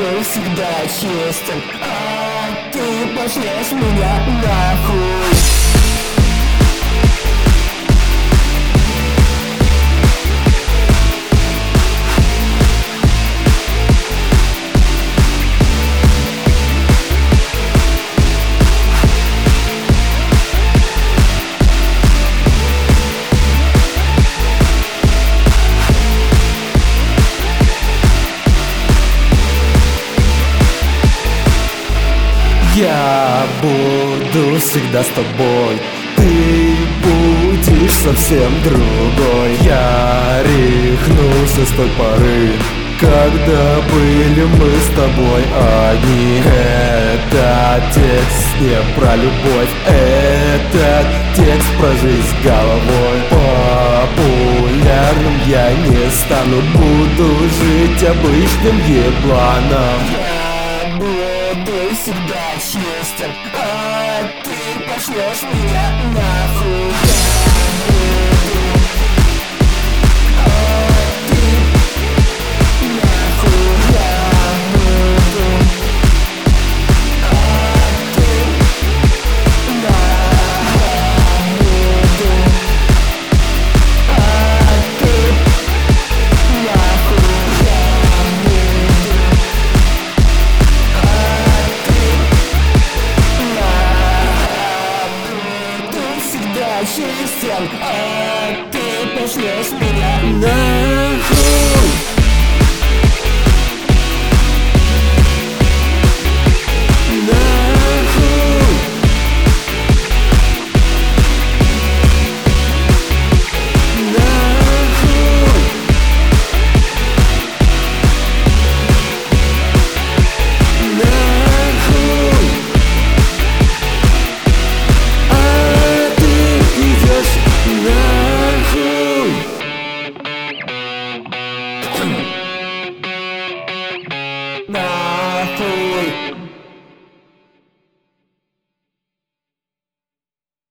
буду всегда честен, а ты пошлешь меня нахуй. Я буду всегда с тобой, ты будешь совсем другой. Я рехнулся с той поры, когда были мы с тобой одни. Этот текст не про любовь, этот текст про жизнь головой. Популярным я не стану, буду жить обычным ебланом. Я буду всегда честен, а ты пошлешь меня нахуй.